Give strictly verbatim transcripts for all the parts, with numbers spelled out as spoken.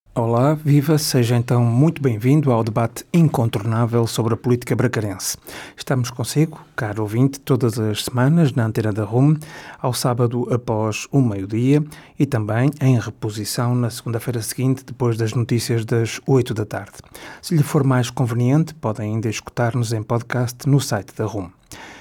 Olá, viva, seja então muito bem-vindo ao debate incontornável sobre a política bracarense. Estamos consigo, caro ouvinte, todas as semanas na antena da R U M, ao sábado após o meio-dia e também em reposição na segunda-feira seguinte, depois das notícias das oito da tarde. Se lhe for mais conveniente, podem ainda escutar-nos em podcast no site da R U M.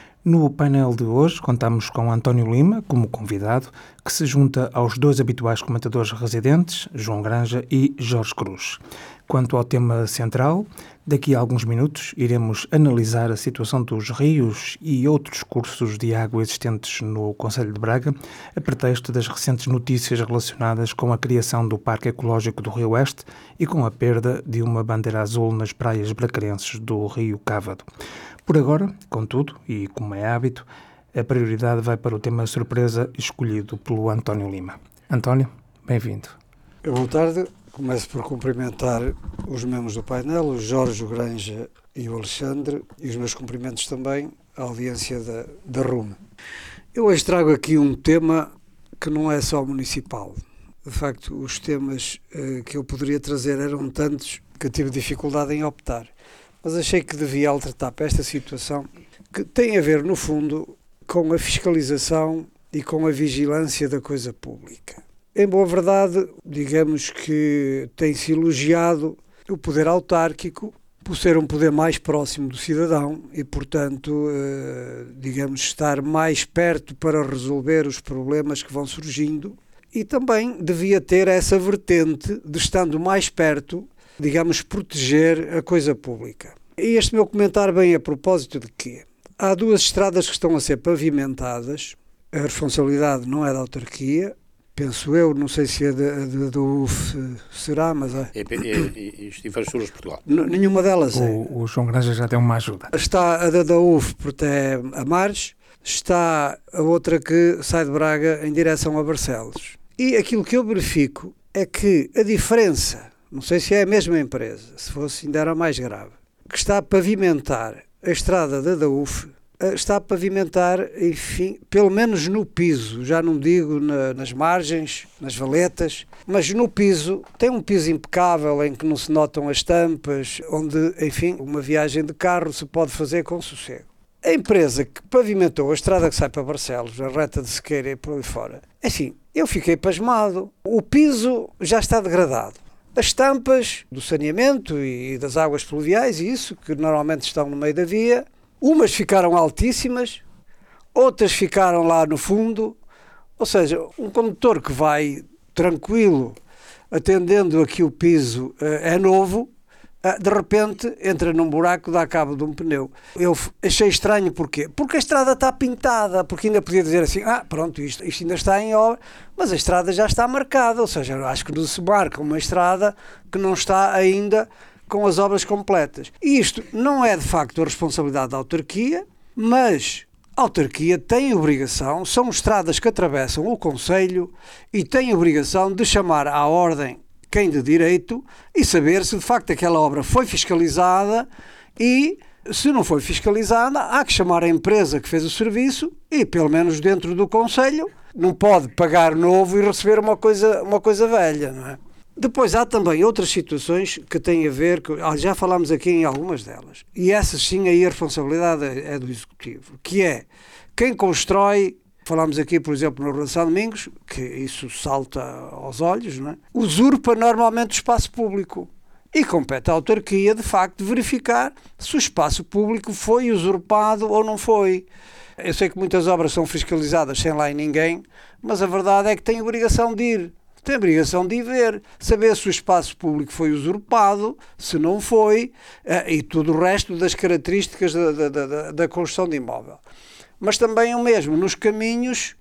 No painel de hoje contamos com António Lima como convidado, que se junta aos dois habituais comentadores residentes, João Granja e Jorge Cruz. Quanto ao tema central, daqui a alguns minutos iremos analisar a situação dos rios e outros cursos de água existentes no concelho de Braga, a pretexto das recentes notícias relacionadas com a criação do Parque Ecológico do Rio Oeste e com a perda de uma bandeira azul nas praias bracarenses do Rio Cávado. Por agora, contudo, e como é hábito, a prioridade vai para o tema surpresa escolhido pelo António Lima. António, bem-vindo. Boa tarde. Começo por cumprimentar os membros do painel, o Jorge, o Granja e o Alexandre, e os meus cumprimentos também à audiência da, da R U M. Eu hoje trago aqui um tema que não é só municipal. De facto, os temas eh, que eu poderia trazer eram tantos que eu tive dificuldade em optar. Mas achei que devia alertar para esta situação que tem a ver, no fundo, com a fiscalização e com a vigilância da coisa pública. Em boa verdade, digamos que tem-se elogiado o poder autárquico por ser um poder mais próximo do cidadão e, portanto, eh, digamos, estar mais perto para resolver os problemas que vão surgindo, e também devia ter essa vertente de, estando mais perto, digamos, proteger a coisa pública. E este meu comentário vem a propósito de quê? Há duas estradas que estão a ser pavimentadas, a responsabilidade não é da autarquia, penso eu, não sei se é da U F será, mas é. É, é, é Infraestruturas de Portugal. N- nenhuma delas é. O, o João Granja já deu uma ajuda. Está a da, da U F, porque é a Mares, está a outra que sai de Braga em direção a Barcelos. E aquilo que eu verifico é que a diferença, não sei se é a mesma empresa, se fosse ainda era mais grave, que está a pavimentar a estrada da da U F, está a pavimentar, enfim, pelo menos no piso, já não digo na, nas margens, nas valetas, mas no piso, tem um piso impecável em que não se notam as tampas, onde, enfim, uma viagem de carro se pode fazer com sossego. A empresa que pavimentou a estrada que sai para Barcelos, a reta de Sequeira e por aí fora, assim, eu fiquei pasmado. O piso já está degradado. As tampas do saneamento e das águas pluviais, e isso, que normalmente estão no meio da via, umas ficaram altíssimas, outras ficaram lá no fundo. Ou seja, um condutor que vai tranquilo, atendendo a que o piso uh, é novo, uh, de repente entra num buraco, dá cabo de um pneu. Eu achei estranho, porquê? Porque a estrada está pintada, porque ainda podia dizer assim, ah, pronto, isto, isto ainda está em obra, mas a estrada já está marcada, ou seja, eu acho que não se marca uma estrada que não está ainda com as obras completas. E isto não é de facto a responsabilidade da autarquia, mas a autarquia tem obrigação, são estradas que atravessam o concelho e tem obrigação de chamar à ordem quem de direito e saber se de facto aquela obra foi fiscalizada, e se não foi fiscalizada há que chamar a empresa que fez o serviço e, pelo menos dentro do concelho, não pode pagar novo e receber uma coisa, uma coisa velha, não é? Depois há também outras situações que têm a ver, com, já falámos aqui em algumas delas, e essas sim aí a responsabilidade é, é do Executivo, que é quem constrói, falámos aqui por exemplo no Rio de São Domingos, que isso salta aos olhos, não é? Usurpa normalmente o espaço público e compete à autarquia de facto verificar se o espaço público foi usurpado ou não foi. Eu sei que muitas obras são fiscalizadas sem lá em ninguém, mas a verdade é que tem obrigação de ir. Tem a obrigação de ir ver, saber se o espaço público foi usurpado, se não foi, e tudo o resto das características da, da, da, da construção de imóvel. Mas também o mesmo nos caminhos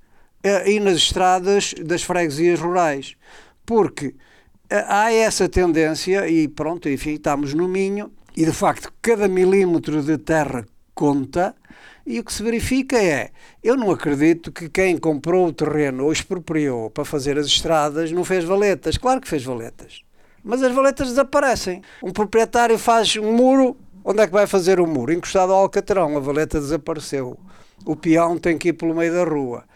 e nas estradas das freguesias rurais, porque há essa tendência, e pronto, enfim, estamos no Minho, e de facto cada milímetro de terra conta. E o que se verifica é, eu não acredito que quem comprou o terreno ou expropriou para fazer as estradas não fez valetas. Claro que fez valetas, mas as valetas desaparecem. Um proprietário faz um muro, onde é que vai fazer o muro? Encostado ao alcatrão, a valeta desapareceu. O peão tem que ir pelo meio da rua.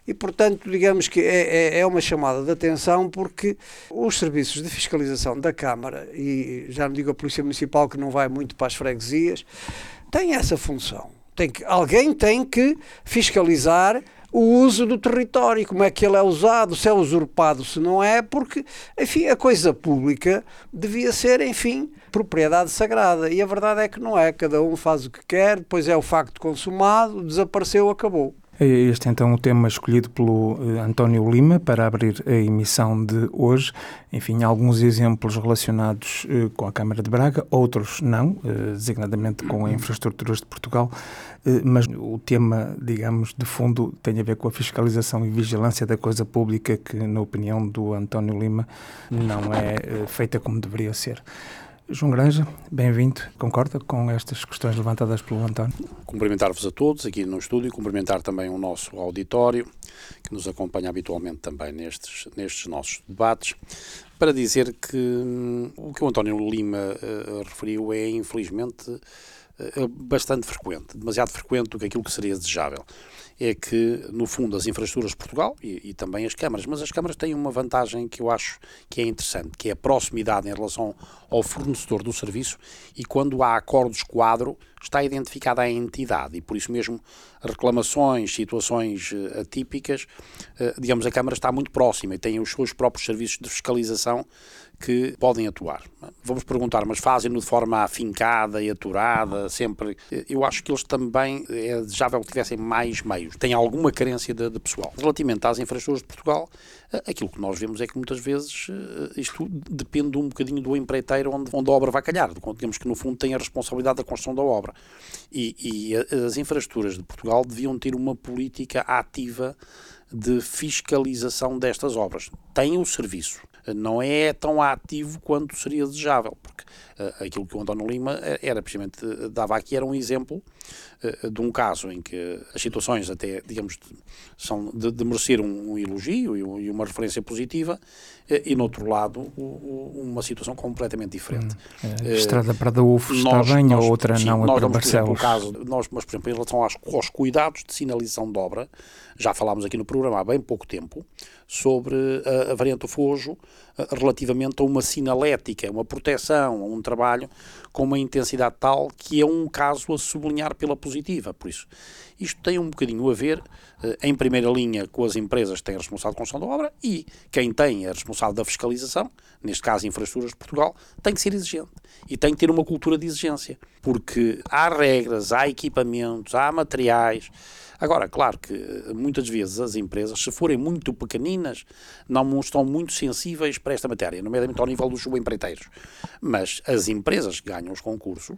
E, portanto, digamos que é, é, é uma chamada de atenção porque os serviços de fiscalização da Câmara, e já não digo a Polícia Municipal que não vai muito para as freguesias, têm essa função. Tem que, alguém tem que fiscalizar o uso do território, como é que ele é usado, se é usurpado, se não é, porque, enfim, a coisa pública devia ser, enfim, propriedade sagrada. E a verdade é que não é. Cada um faz o que quer, depois é o facto consumado, desapareceu, acabou. É este então o tema escolhido pelo uh, António Lima para abrir a emissão de hoje. Enfim, alguns exemplos relacionados uh, com a Câmara de Braga, outros não, uh, designadamente com a Infraestruturas de Portugal, uh, mas o tema, digamos, de fundo tem a ver com a fiscalização e vigilância da coisa pública que, na opinião do António Lima, não é uh, feita como deveria ser. João Granja, bem-vindo. Concorda com estas questões levantadas pelo António? Cumprimentar-vos a todos aqui no estúdio, cumprimentar também o nosso auditório, que nos acompanha habitualmente também nestes, nestes nossos debates, para dizer que hum, o que o António Lima uh, referiu é, infelizmente, uh, bastante frequente, demasiado frequente do que aquilo que seria desejável. É que, no fundo, as infraestruturas de Portugal e, e também as câmaras, mas as câmaras têm uma vantagem que eu acho que é interessante, que é a proximidade em relação ao fornecedor do serviço, e quando há acordos quadro está identificada a entidade, e por isso mesmo reclamações, situações uh, atípicas, uh, digamos, a Câmara está muito próxima e tem os seus próprios serviços de fiscalização que podem atuar. Vamos perguntar, mas fazem-no de forma afincada e aturada, sempre? Eu acho que eles também, é desejável que tivessem mais meios, têm alguma carência de, de pessoal. Relativamente às infraestruturas de Portugal, aquilo que nós vemos é que muitas vezes isto depende um bocadinho do empreiteiro onde, onde a obra vai calhar, digamos que no fundo tem a responsabilidade da construção da obra. E, e as infraestruturas de Portugal deviam ter uma política ativa de fiscalização destas obras. Tem o serviço, não é tão ativo quanto seria desejável, porque uh, aquilo que o António Lima era, precisamente, uh, dava aqui era um exemplo uh, de um caso em que as situações até, digamos, de, são de, de merecer um, um elogio e, um, e uma referência positiva, uh, e, no outro lado, o, o, uma situação completamente diferente. Hum, a estrada para da U F está nós, bem, nós, a outra sim, não, é para Barcelos. Caso, nós, mas, por exemplo, em relação aos, aos cuidados de sinalização de obra, já falámos aqui no programa há bem pouco tempo sobre a, a variante do Fojo, relativamente a uma sinalética, uma proteção, a um trabalho com uma intensidade tal que é um caso a sublinhar pela positiva. Por isso, isto tem um bocadinho a ver, em primeira linha, com as empresas que têm a responsabilidade de construção da obra, e quem tem a responsabilidade da fiscalização, neste caso Infraestruturas de Portugal, tem que ser exigente e tem que ter uma cultura de exigência, porque há regras, há equipamentos, há materiais. Agora, claro que muitas vezes as empresas, se forem muito pequeninas, não estão muito sensíveis para esta matéria, nomeadamente ao nível dos subempreiteiros. Mas as empresas que ganham os concursos,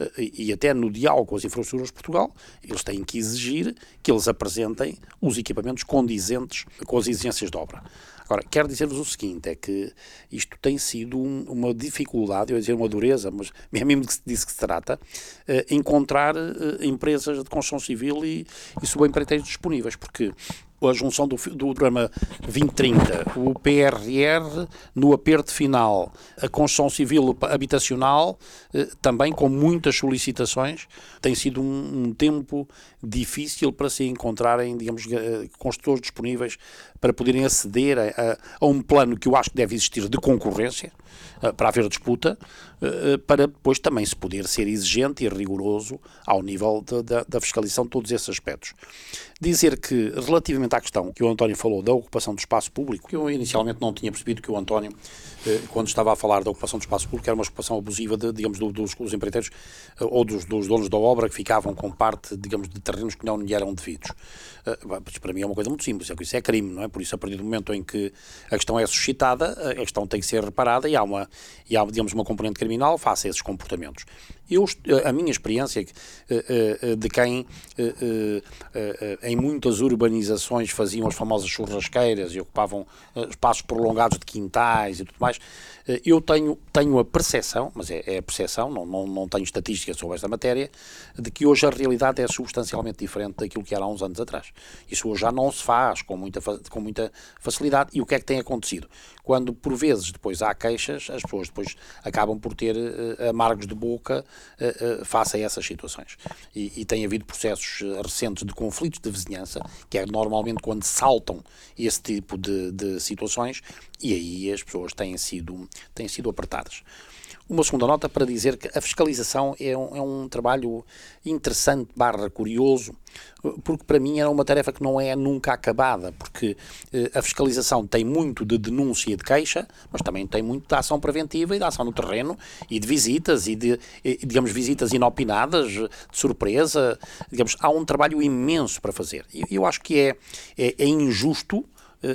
e até no diálogo com as Infraestruturas de Portugal, eles têm que exigir que eles apresentem os equipamentos condizentes com as exigências de obra. Agora, quero dizer-vos o seguinte, é que isto tem sido um, uma dificuldade, eu ia dizer uma dureza, mas é mesmo disso que se trata, uh, encontrar uh, empresas de construção civil e, e subempreiteiros disponíveis, porque a junção do, do programa vinte trinta, o P R R no aperto final, a construção civil habitacional, eh, também com muitas solicitações, tem sido um, um tempo difícil para se encontrarem, digamos, construtores disponíveis para poderem aceder a, a, a um plano que eu acho que deve existir de concorrência, para haver disputa, para depois também se poder ser exigente e rigoroso ao nível de, de, da fiscalização de todos esses aspectos. Dizer que, relativamente à questão que o António falou da ocupação do espaço público, que eu inicialmente não tinha percebido que o António, quando estava a falar da ocupação do espaço público, era uma ocupação abusiva, de, digamos, dos, dos empreiteiros ou dos, dos donos da obra que ficavam com parte, digamos, de terrenos que não lhe eram devidos. Para mim é uma coisa muito simples, é que isso é crime, não é? Por isso, a partir do momento em que a questão é suscitada, a questão tem que ser reparada e há uma, e há, digamos, uma componente criminal face a esses comportamentos. Eu, a minha experiência de quem em muitas urbanizações faziam as famosas churrasqueiras e ocupavam espaços prolongados de quintais e tudo mais, eu tenho, tenho a percepção, mas é, é a percepção, não, não, não tenho estatísticas sobre esta matéria, de que hoje a realidade é substancialmente diferente daquilo que era há uns anos atrás. Isso hoje já não se faz com muita, com muita facilidade. E o que é que tem acontecido? Quando, por vezes, depois há queixas, as pessoas depois acabam por ter uh, amargos de boca uh, uh, face a essas situações. E, e tem havido processos recentes de conflitos de vizinhança, que é normalmente quando saltam esse tipo de, de situações, e aí as pessoas têm sido, têm sido apertadas. Uma segunda nota para dizer que a fiscalização é um, é um trabalho interessante barra curioso, porque para mim era uma tarefa que não é nunca acabada, porque eh, a fiscalização tem muito de denúncia e de queixa, mas também tem muito de ação preventiva e de ação no terreno, e de visitas, e de, e, digamos, visitas inopinadas, de surpresa, digamos, há um trabalho imenso para fazer. E eu, eu acho que é, é, é injusto Uh,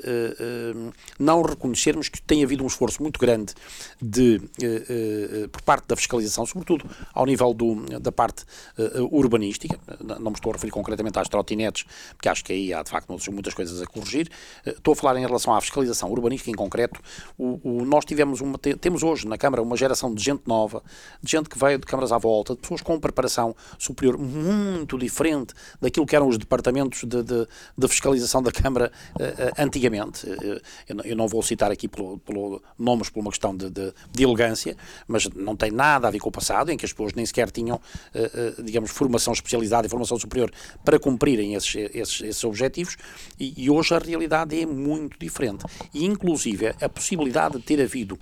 uh, uh, não reconhecermos que tem havido um esforço muito grande de, uh, uh, por parte da fiscalização, sobretudo ao nível do, da parte uh, urbanística. Não me estou a referir concretamente às trotinetes, porque acho que aí há de facto muitas coisas a corrigir. Uh, estou a falar em relação à fiscalização urbanística em concreto. O, o, nós tivemos uma, temos hoje na Câmara uma geração de gente nova, de gente que veio de câmaras à volta, de pessoas com preparação superior muito diferente daquilo que eram os departamentos de, de, de fiscalização da Câmara uh, antigamente. Eu não vou citar aqui pelo, pelo nomes por uma questão de, de, de elegância, mas não tem nada a ver com o passado, em que as pessoas nem sequer tinham, digamos, formação especializada e formação superior para cumprirem esses, esses, esses objetivos, e, e hoje a realidade é muito diferente. E, inclusive, a possibilidade de ter havido,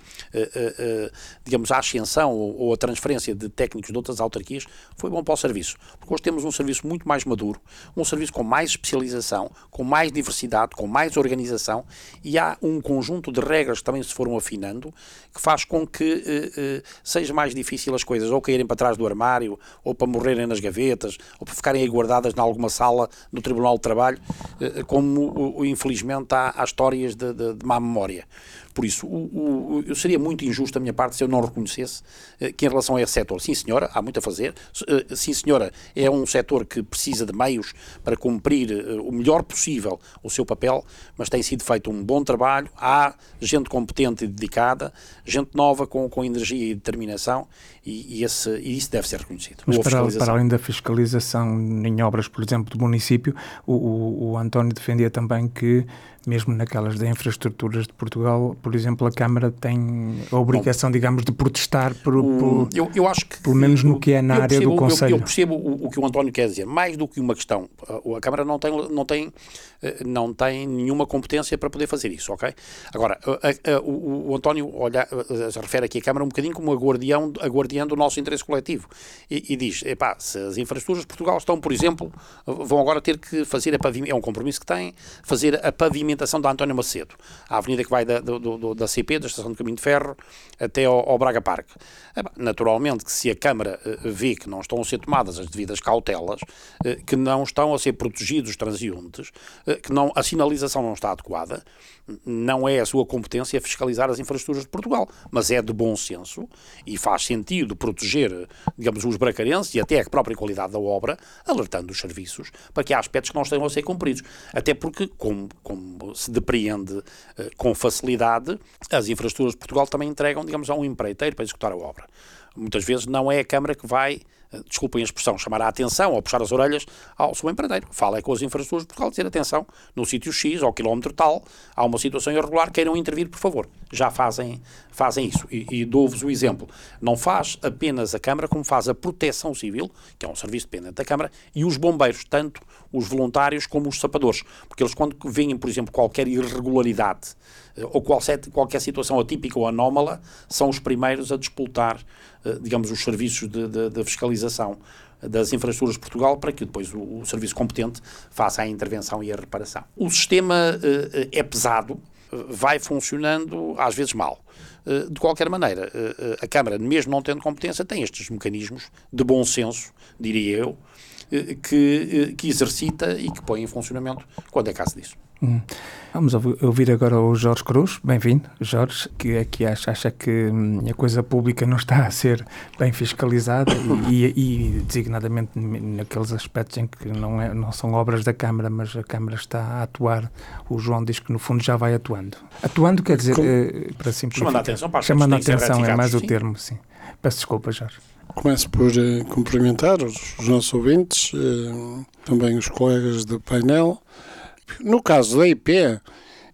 digamos, a ascensão ou a transferência de técnicos de outras autarquias foi bom para o serviço, porque hoje temos um serviço muito mais maduro, um serviço com mais especialização, com mais diversidade, com mais organização, e há um conjunto de regras que também se foram afinando, que faz com que eh, eh, seja mais difícil as coisas ou caírem para trás do armário, ou para morrerem nas gavetas, ou para ficarem aí guardadas em alguma sala do Tribunal de Trabalho, eh, como o, infelizmente há, há histórias de, de, de má memória. Por isso, o, o, eu seria muito injusto da minha parte se eu não reconhecesse eh, que em relação a esse setor, sim senhora, há muito a fazer, eh, sim senhora, é um setor que precisa de meios para cumprir eh, o melhor possível o seu papel, mas tem sido feito um bom trabalho, há gente competente e dedicada, gente nova com, com energia e determinação, e, e, esse, e isso deve ser reconhecido. Mas para, para além da fiscalização em obras, por exemplo, do município, o, o, o António defendia também que, mesmo naquelas de infraestruturas de Portugal, por exemplo, a Câmara tem a obrigação, Bom, digamos, de protestar por, o, por, eu, eu acho que, pelo menos no que é na área percebo, do Conselho. Eu, eu percebo o, o que o António quer dizer. Mais do que uma questão, a, a Câmara não tem, não, tem, não tem nenhuma competência para poder fazer isso, ok? Agora, a, a, o, o António olha, a, refere aqui a Câmara um bocadinho como a guardião, a guardiã do nosso interesse coletivo, e, e diz, epá, se as infraestruturas de Portugal estão, por exemplo, vão agora ter que fazer a pavimentação, é um compromisso que têm, fazer a pavimentação da António Macedo, a avenida que vai da, do, do, da C P, da Estação de Caminho de Ferro, até ao, ao Braga Parque. Naturalmente que se a Câmara uh, vê que não estão a ser tomadas as devidas cautelas, uh, que não estão a ser protegidos os transeuntes, uh, que não, a sinalização não está adequada, não é a sua competência fiscalizar as infraestruturas de Portugal, mas é de bom senso e faz sentido proteger, digamos, os bracarenses e até a própria qualidade da obra, alertando os serviços para que há aspectos que não estejam a ser cumpridos. Até porque, como, como se depreende uh, com facilidade, as infraestruturas de Portugal também entregam, digamos, a um empreiteiro para executar a obra. Muitas vezes não é a Câmara que vai, desculpem a expressão, chamar a atenção ou puxar as orelhas ao seu empreiteiro. Fala é com as infraestruturas de Portugal, dizer atenção, no sítio X, ao quilómetro tal, há uma situação irregular, queiram intervir, por favor. Já fazem, fazem isso. E, e dou-vos o exemplo. Não faz apenas a Câmara, como faz a Proteção Civil, que é um serviço dependente da Câmara, e os bombeiros, tanto os voluntários como os sapadores. Porque eles, quando veem, por exemplo, qualquer irregularidade ou qualquer situação atípica ou anómala, são os primeiros a despoltar, digamos, os serviços de, de, de fiscalização das infraestruturas de Portugal, para que depois o, o serviço competente faça a intervenção e a reparação. O sistema uh, é pesado, uh, vai funcionando às vezes mal. Uh, de qualquer maneira, uh, a Câmara, mesmo não tendo competência, tem estes mecanismos de bom senso, diria eu, uh, que, uh, que exercita e que põe em funcionamento quando é caso disso. Hum. Vamos ouvir agora o Jorge Cruz. Bem-vindo, Jorge, que aqui acha, acha que hum, a coisa pública não está a ser bem fiscalizada e, e, e designadamente naqueles aspectos em que não, é, não são obras da Câmara, mas a Câmara está a atuar. O João diz que no fundo já vai atuando. Atuando quer dizer, eh, para simplificar, chamando a atenção, para chamando a atenção é mais sim. o termo, sim. Peço desculpa, Jorge. Começo por uh, cumprimentar os, os nossos ouvintes, uh, também os colegas do painel. No caso da I P,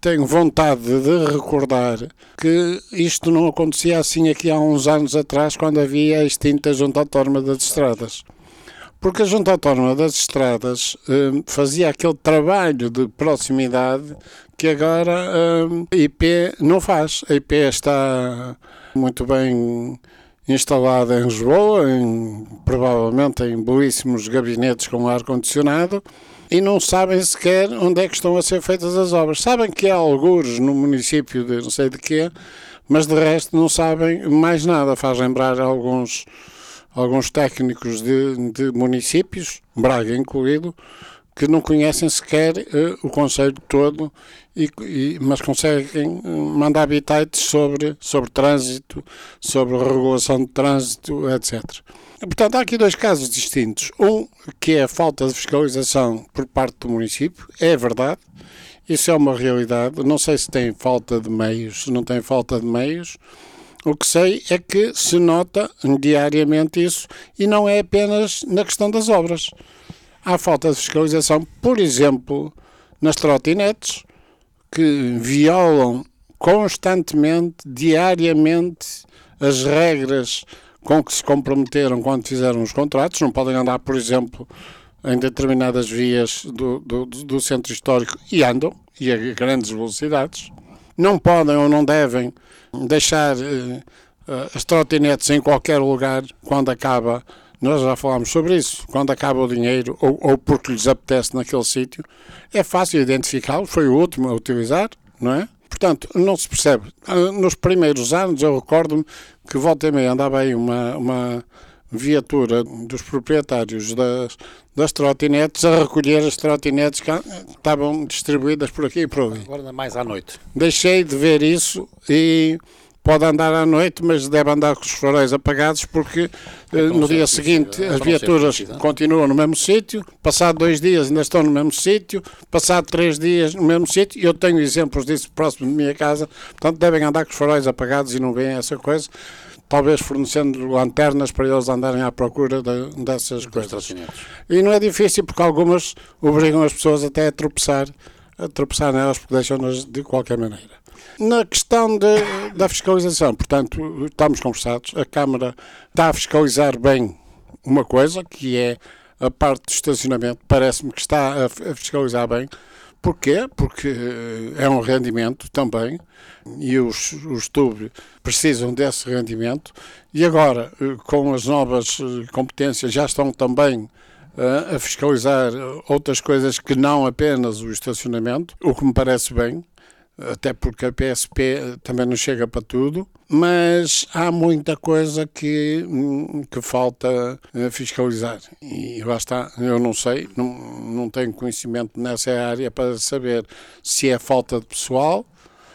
tenho vontade de recordar que isto não acontecia assim aqui há uns anos atrás, quando havia a extinta Junta Autónoma das Estradas. Porque a Junta Autónoma das Estradas eh, fazia aquele trabalho de proximidade que agora eh, a I P não faz. A I P está muito bem instalada em Lisboa, em, provavelmente em belíssimos gabinetes com ar-condicionado, e não sabem sequer onde é que estão a ser feitas as obras. Sabem que há algures no município de não sei de quê, mas de resto não sabem mais nada. Faz lembrar alguns... alguns técnicos de, de municípios, Braga incluído, que não conhecem sequer uh, o concelho todo, e, e, mas conseguem mandar habitates sobre, sobre trânsito, sobre regulação de trânsito, etcétera. Portanto, há aqui dois casos distintos. Um, que é a falta de fiscalização por parte do município, é verdade, isso é uma realidade. Não sei se tem falta de meios, se não tem falta de meios. O que sei é que se nota diariamente isso, e não é apenas na questão das obras. Há falta de fiscalização, por exemplo, nas trotinetes, que violam constantemente, diariamente, as regras com que se comprometeram quando fizeram os contratos. Não podem andar, por exemplo, em determinadas vias do, do, do centro histórico, e andam, e a grandes velocidades. Não podem ou não devem deixar uh, as trotinetes em qualquer lugar quando acaba, nós já falámos sobre isso, quando acaba o dinheiro ou, ou porque lhes apetece naquele sítio. É fácil identificá-lo, foi o último a utilizar, não é? Portanto, não se percebe. Nos primeiros anos eu recordo-me que volta e meia andava aí uma, uma viatura dos proprietários das, das trotinetes a recolher as trotinetes que estavam distribuídas por aqui e por ali. Agora mais à noite. Deixei de ver isso e pode andar à noite, mas deve andar com os faróis apagados, porque então, no dia seguinte as viaturas continuam no mesmo sítio, passado dois dias ainda estão no mesmo sítio, passado três dias no mesmo sítio, e eu tenho exemplos disso próximo de minha casa. Portanto, devem andar com os faróis apagados e não veem essa coisa, talvez fornecendo lanternas para eles andarem à procura de, dessas coisas. E não é difícil, porque algumas obrigam as pessoas até a tropeçar, a tropeçar nelas, porque deixam-nas de qualquer maneira. Na questão de, da fiscalização, portanto, estamos conversados, a Câmara está a fiscalizar bem uma coisa, que é a parte do estacionamento, parece-me que está a fiscalizar bem. Porquê? Porque é um rendimento também, e os, os T U B precisam desse rendimento, e agora, com as novas competências, já estão também a fiscalizar outras coisas que não apenas o estacionamento, o que me parece bem, até porque a P S P também não chega para tudo, mas há muita coisa que, que falta fiscalizar. E lá está, eu não sei, não, não tenho conhecimento nessa área para saber se é falta de pessoal,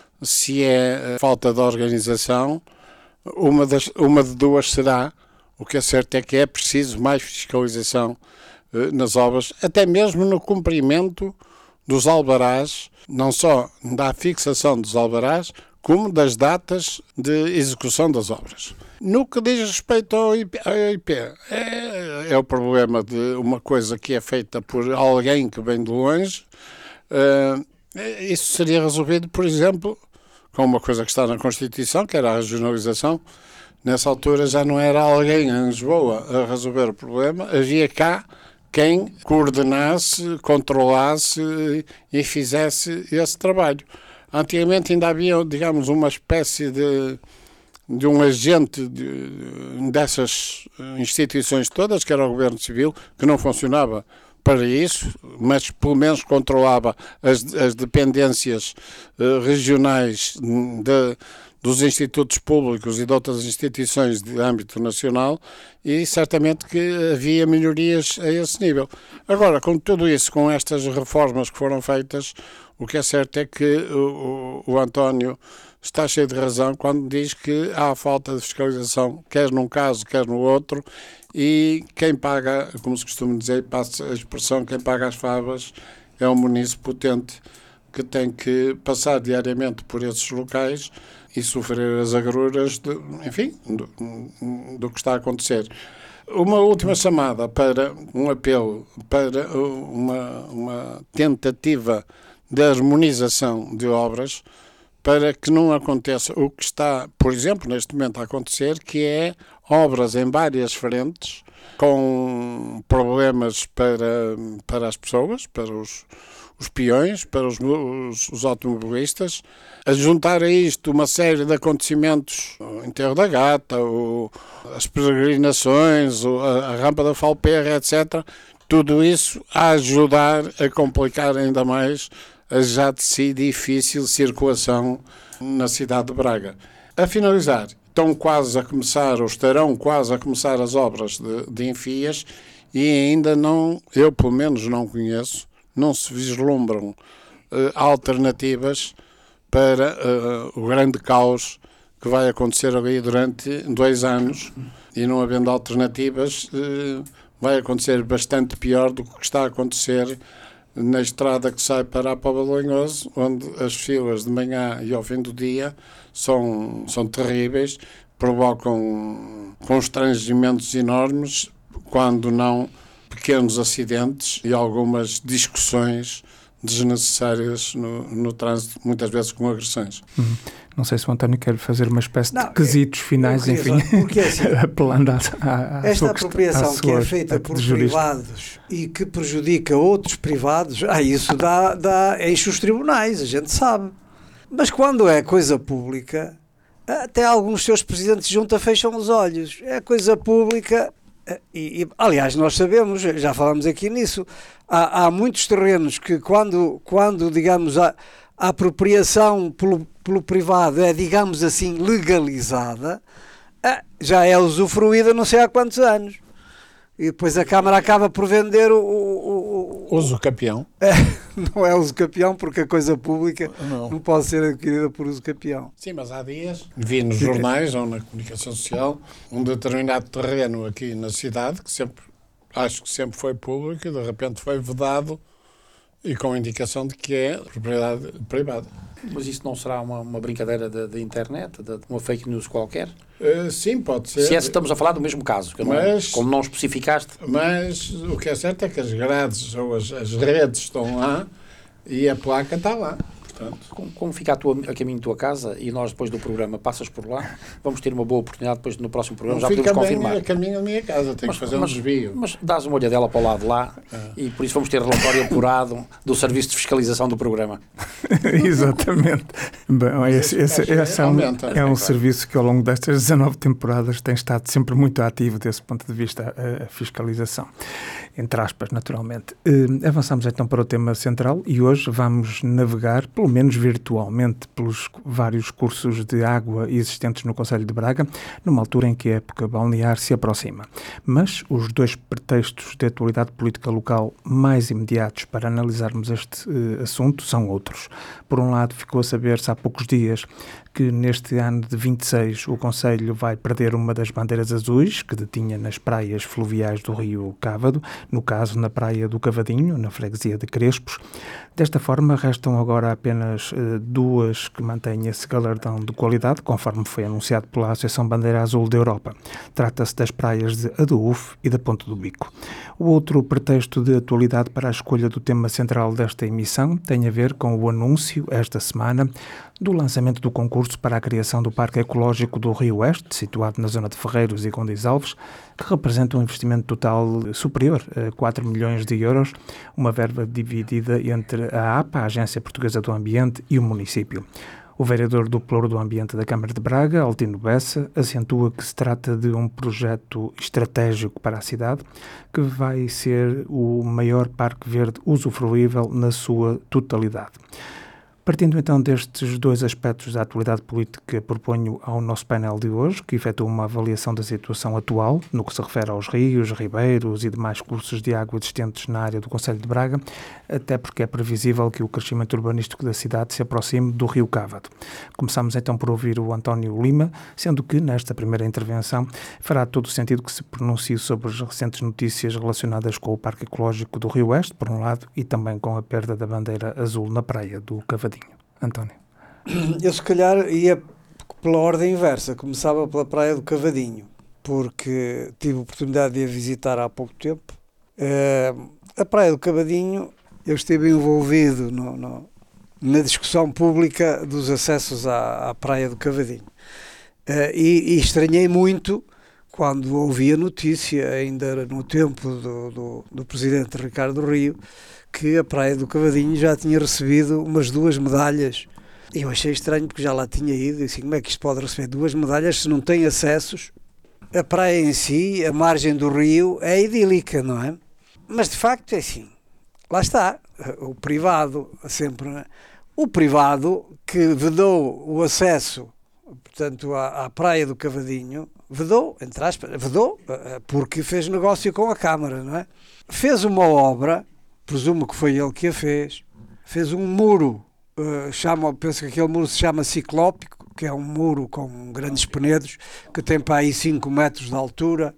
se é falta de organização. Uma, das, uma de duas será. O que é certo é que é preciso mais fiscalização eh, nas obras, até mesmo no cumprimento dos alvarás, não só da fixação dos alvarás, como das datas de execução das obras. No que diz respeito ao I P, é, é o problema de uma coisa que é feita por alguém que vem de longe. Uh, isso seria resolvido, por exemplo, com uma coisa que está na Constituição, que era a regionalização. Nessa altura já não era alguém em Lisboa a resolver o problema, havia cá quem coordenasse, controlasse e fizesse esse trabalho. Antigamente ainda havia, digamos, uma espécie de, de um agente de, dessas instituições todas, que era o Governo Civil, que não funcionava para isso, mas pelo menos controlava as, as dependências uh, regionais de, dos institutos públicos e de outras instituições de âmbito nacional, e certamente que havia melhorias a esse nível. Agora, com tudo isso, com estas reformas que foram feitas, o que é certo é que o, o, o António está cheio de razão quando diz que há falta de fiscalização, quer num caso, quer no outro, e quem paga, como se costuma dizer, passa a expressão, quem paga as favas é um munícipe potente que tem que passar diariamente por esses locais e sofrer as agruras, de, enfim, do, do que está a acontecer. Uma última chamada para um apelo, para uma, uma tentativa de harmonização de obras para que não aconteça o que está, por exemplo, neste momento a acontecer, que é obras em várias frentes, com problemas para, para as pessoas, para os, os peões, para os, os, os automobilistas, a juntar a isto uma série de acontecimentos, o enterro da gata, o, as peregrinações, o, a, a rampa da Falperra, etcétera, tudo isso a ajudar a complicar ainda mais a já de si difícil circulação na cidade de Braga. A finalizar, estão quase a começar, ou estarão quase a começar as obras de, de enfias e ainda não, eu pelo menos não conheço, não se vislumbram uh, alternativas para uh, o grande caos que vai acontecer ali durante dois anos e não havendo alternativas uh, vai acontecer bastante pior do que está a acontecer na estrada que sai para a Póvoa de Lanhoso, onde as filas de manhã e ao fim do dia são, são terríveis, provocam constrangimentos enormes, quando não pequenos acidentes e algumas discussões desnecessárias no, no trânsito, muitas vezes com agressões. Uhum. Não sei se o António quer fazer uma espécie não, de quesitos eu, finais, eu enfim, porque, assim, apelando à, à, à esta sua apropriação sua, que é feita por privados e que prejudica outros privados, ah, isso dá, dá, enche os tribunais, a gente sabe. Mas quando é coisa pública, até alguns seus presidentes de junta fecham os olhos. É coisa pública. E, e, aliás, nós sabemos, já falamos aqui nisso, há, há muitos terrenos que quando, quando digamos, a, a apropriação pelo, pelo privado é, digamos assim, legalizada, já é usufruída não sei há quantos anos. E depois a Câmara acaba por vender o... o, o uso capião. É, não é uso capião, porque a coisa pública não, não pode ser adquirida por uso capião. Sim, mas há dias vi nos jornais ou na comunicação social um determinado terreno aqui na cidade, que sempre, acho que sempre foi público, e de repente foi vedado e com indicação de que é propriedade privada. Mas isso não será uma, uma brincadeira da internet, de uma fake news qualquer? Uh, sim, pode ser. Se é, estamos a falar do mesmo caso, que mas, não, como não especificaste. Mas o que é certo é que as grades ou as, as redes estão lá e a placa está lá. Como, como fica a, tua, a caminho da tua casa e nós depois do programa passas por lá, vamos ter uma boa oportunidade depois no próximo programa, não já podemos confirmar. Fica a caminho da minha casa, tenho mas, que fazer mas, um desvio. Mas dás uma olhadela para o lado de lá ah. e por isso vamos ter relatório apurado do Serviço de Fiscalização do programa. Exatamente. Bem, esse, esse, esse, esse é um, é um serviço que ao longo destas dezanove temporadas tem estado sempre muito ativo desse ponto de vista, a, a fiscalização. Entre aspas, naturalmente. Uh, avançamos então para o tema central e hoje vamos navegar, pelo menos virtualmente, pelos vários cursos de água existentes no Concelho de Braga, numa altura em que a época balnear se aproxima. Mas os dois pretextos de atualidade política local mais imediatos para analisarmos este uh, assunto são outros. Por um lado, ficou a saber-se há poucos dias que neste ano de vinte e seis o Concelho vai perder uma das bandeiras azuis que detinha nas praias fluviais do rio Cávado, no caso na praia do Cavadinho, na freguesia de Crespos. Desta forma, restam agora apenas uh, duas que mantêm esse galardão de qualidade, conforme foi anunciado pela Associação Bandeira Azul da Europa. Trata-se das praias de Adouf e da Ponte do Bico. O outro pretexto de atualidade para a escolha do tema central desta emissão tem a ver com o anúncio, esta semana, do lançamento do concurso para a criação do Parque Ecológico do Rio Oeste, situado na zona de Ferreiros e Gondis Alves, que representa um investimento total superior a quatro milhões de euros, uma verba dividida entre a APA, a Agência Portuguesa do Ambiente, e o município. O vereador do Pelouro do Ambiente da Câmara de Braga, Altino Bessa, acentua que se trata de um projeto estratégico para a cidade, que vai ser o maior parque verde usufruível na sua totalidade. Partindo então destes dois aspectos da atualidade política, proponho ao nosso painel de hoje que efetua uma avaliação da situação atual, no que se refere aos rios, ribeiros e demais cursos de água existentes na área do Concelho de Braga, até porque é previsível que o crescimento urbanístico da cidade se aproxime do rio Cávado. Começamos então por ouvir o António Lima, sendo que, nesta primeira intervenção, fará todo o sentido que se pronuncie sobre as recentes notícias relacionadas com o Parque Ecológico do Rio Oeste, por um lado, e também com a perda da bandeira azul na praia do Cavadinho. António. Eu se calhar ia pela ordem inversa, começava pela praia do Cavadinho, porque tive a oportunidade de a visitar há pouco tempo. Uh, a praia do Cavadinho, eu estive envolvido no, no, na discussão pública dos acessos à, à Praia do Cavadinho. Uh, e, e estranhei muito quando ouvi a notícia, ainda no tempo do, do, do presidente Ricardo Rio, que a Praia do Cavadinho já tinha recebido umas duas medalhas. E eu achei estranho porque já lá tinha ido, e assim, como é que isto pode receber duas medalhas se não tem acessos? A praia em si, a margem do rio, é idílica, não é? Mas de facto é assim, lá está, o privado, sempre, não é? O privado que vedou o acesso, portanto, à, à Praia do Cavadinho, vedou, entre aspas, vedou, porque fez negócio com a Câmara, não é? Fez uma obra, presumo que foi ele que a fez, fez um muro, uh, chama, penso que aquele muro se chama ciclópico, que é um muro com grandes penedos, que tem para aí cinco metros de altura,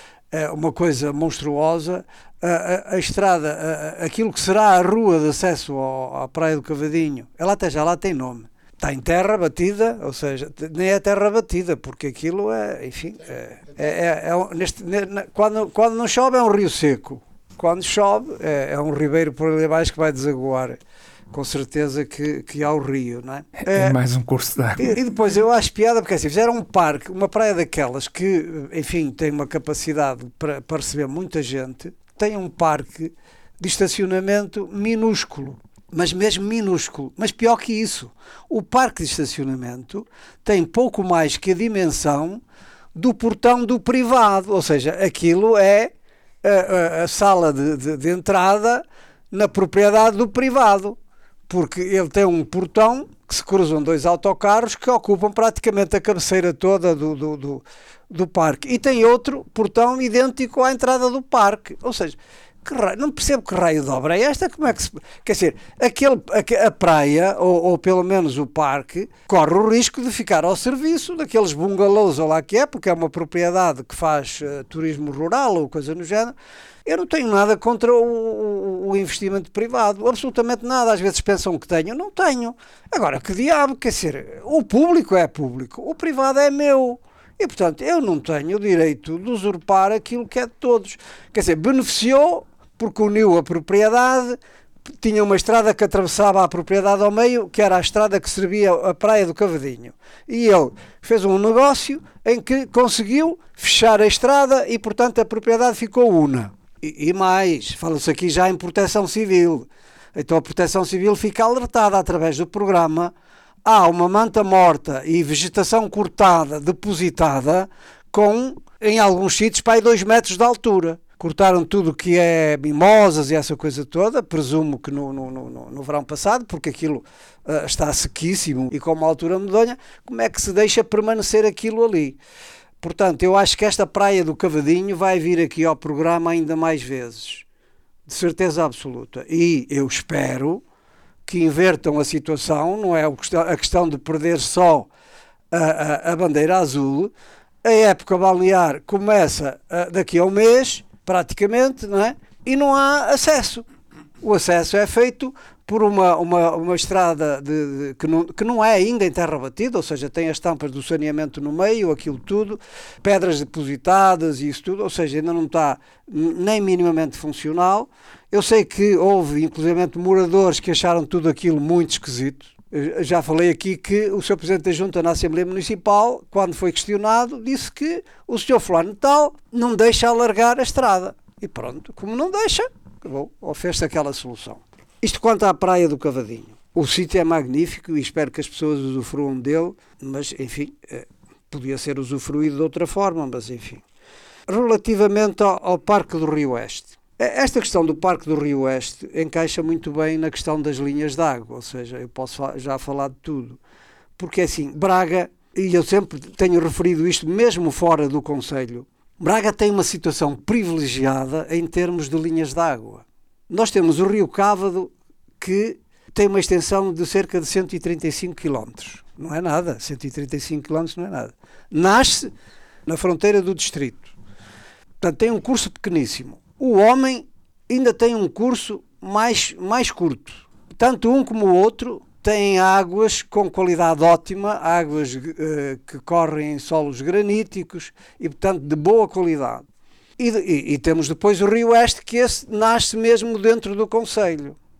é uma coisa monstruosa. A, a, a estrada, a, aquilo que será a rua de acesso ao, à Praia do Cavadinho, ela até já lá tem nome. Está em terra batida, ou seja, nem é terra batida, porque aquilo é, enfim, é, é, é, é neste, quando, quando não chove é um rio seco, quando chove é, é um ribeiro por ali abaixo que vai desaguar, com certeza que, que há o rio, não é? É, é mais um curso de água. E, e depois eu acho piada, porque assim, fizeram um parque, uma praia daquelas que, enfim, tem uma capacidade para, para receber muita gente, tem um parque de estacionamento minúsculo. Mas mesmo minúsculo, mas pior que isso, o parque de estacionamento tem pouco mais que a dimensão do portão do privado, ou seja, aquilo é a, a, a sala de, de, de entrada na propriedade do privado, porque ele tem um portão que se cruzam dois autocarros que ocupam praticamente a cabeceira toda do, do, do, do parque, e tem outro portão idêntico à entrada do parque, ou seja, Que raio, não percebo que raio de obra é esta, como é que se... Quer dizer, aquele, a, a praia, ou, ou pelo menos o parque, corre o risco de ficar ao serviço daqueles bungalows ou lá que é, porque é uma propriedade que faz uh, turismo rural ou coisa no género. Eu não tenho nada contra o, o, o investimento privado, absolutamente nada. Às vezes pensam que tenho, não tenho. Agora, que diabo, quer dizer, o público é público, o privado é meu. E, portanto, eu não tenho o direito de usurpar aquilo que é de todos. Quer dizer, beneficiou porque uniu a propriedade, tinha uma estrada que atravessava a propriedade ao meio, que era a estrada que servia a Praia do Cavadinho. E ele fez um negócio em que conseguiu fechar a estrada e, portanto, a propriedade ficou una. E, e mais, fala-se aqui já em proteção civil. Então a proteção civil fica alertada através do programa. Há uma manta morta e vegetação cortada, depositada, com, em alguns sítios, para aí dois metros de altura. Cortaram tudo o que é mimosas e essa coisa toda, presumo que no, no, no, no verão passado, porque aquilo uh, está sequíssimo e com uma altura medonha, como é que se deixa permanecer aquilo ali? Portanto, eu acho que esta Praia do Cavadinho vai vir aqui ao programa ainda mais vezes, de certeza absoluta. E eu espero que invertam a situação, não é a questão de perder só a, a, a bandeira azul. A época balnear começa uh, daqui a um mês, praticamente, não é? E não há acesso. O acesso é feito por uma, uma, uma estrada de, de, que, não, que não é ainda em terra batida, ou seja, tem as tampas do saneamento no meio, aquilo tudo, pedras depositadas e isso tudo, ou seja, ainda não está nem minimamente funcional. Eu sei que houve, inclusivamente, moradores que acharam tudo aquilo muito esquisito. Eu já falei aqui que o senhor Presidente da Junta na Assembleia Municipal, quando foi questionado, disse que o senhor fulano tal não deixa alargar a estrada. E pronto, como não deixa, acabou, oferece aquela solução. Isto quanto à Praia do Cavadinho. O sítio é magnífico e espero que as pessoas usufruam dele, mas, enfim, eh, podia ser usufruído de outra forma, mas, enfim. Relativamente ao, ao Parque do Rio Oeste. Esta questão do Parque do Rio Oeste encaixa muito bem na questão das linhas de água, ou seja, eu posso já falar de tudo. Porque assim, Braga, e eu sempre tenho referido isto mesmo fora do concelho, Braga tem uma situação privilegiada em termos de linhas de água. Nós temos o Rio Cávado, que tem uma extensão de cerca de cento e trinta e cinco quilómetros. Não é nada, cento e trinta e cinco quilómetros não é nada. Nasce na fronteira do distrito. Portanto, tem um curso pequeníssimo. O homem ainda tem um curso mais, mais curto. Tanto um como o outro têm águas com qualidade ótima, águas uh, que correm em solos graníticos e, portanto, de boa qualidade. E, e, e temos depois o Rio Oeste, que esse nasce mesmo dentro do concelho.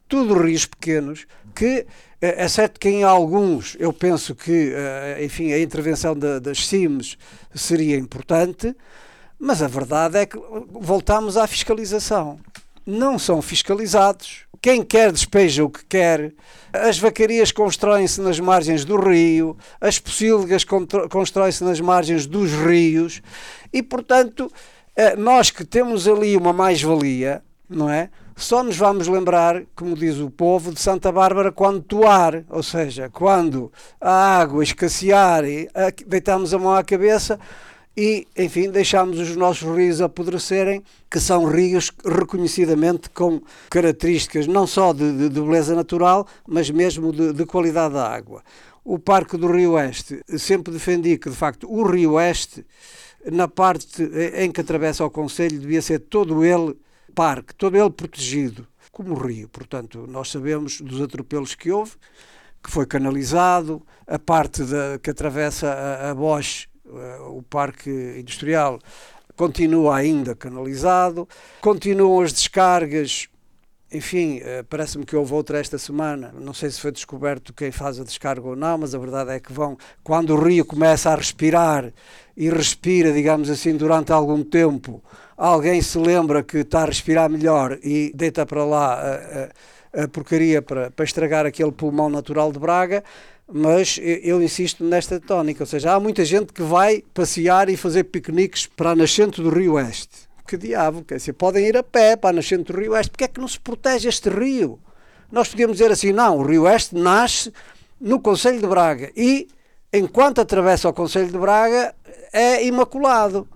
tudo rios pequenos, que é certo que em alguns eu penso que, enfim, a intervenção da, das C I Ms seria importante, mas a verdade é que voltamos à fiscalização. Não são fiscalizados. Quem quer despeja o que quer. As vacarias constroem-se nas margens do rio, as pocilgas constroem-se nas margens dos rios e, portanto, nós que temos ali uma mais-valia, não é? Só nos vamos lembrar, como diz o povo, de Santa Bárbara quando toar, ou seja, quando a água escassear e deitamos a mão à cabeça e, enfim, deixamos os nossos rios apodrecerem, que são rios reconhecidamente com características não só de, de, de beleza natural, mas mesmo de, de qualidade da água. O Parque do Rio Oeste, sempre defendi que, de facto, o Rio Oeste, na parte em que atravessa o concelho, devia ser todo ele parque, todo ele protegido, como o rio. Portanto, nós sabemos dos atropelos que houve, que foi canalizado, a parte da, que atravessa a, a Bosch, o parque industrial, continua ainda canalizado, continuam as descargas, enfim, parece-me que houve outra esta semana, não sei se foi descoberto quem faz a descarga ou não, mas a verdade é que vão, quando o rio começa a respirar e respira, digamos assim, durante algum tempo, alguém se lembra que está a respirar melhor e deita para lá a, a, a porcaria para, para estragar aquele pulmão natural de Braga, mas eu insisto nesta tónica, ou seja, há muita gente que vai passear e fazer piqueniques para a nascente do Rio Oeste. Que diabo, quer dizer, podem ir a pé para a nascente do Rio Oeste, porque é que não se protege este rio? Nós podíamos dizer assim, não, o Rio Oeste nasce no concelho de Braga e, enquanto atravessa o concelho de Braga, é imaculado.